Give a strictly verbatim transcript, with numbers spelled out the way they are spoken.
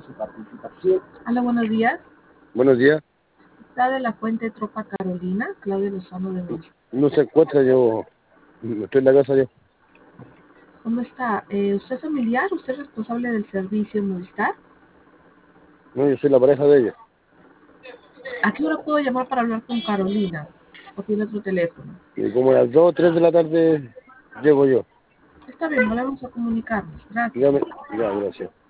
su participación. Hola, buenos días. Buenos días. Está de la Fuente Tropa Carolina, Claudia Lozano de Movistar. No se encuentra, yo estoy en la casa yo. ¿Cómo está? Eh, ¿Usted es familiar? ¿Usted es responsable del servicio Movistar? No, yo soy la pareja de ella. ¿A qué hora puedo llamar para hablar con Carolina? ¿O tiene otro teléfono? Y como a las dos o tres de la tarde llego yo. Está bien, volvemos a comunicarnos. Gracias. Dígame, ya, gracias.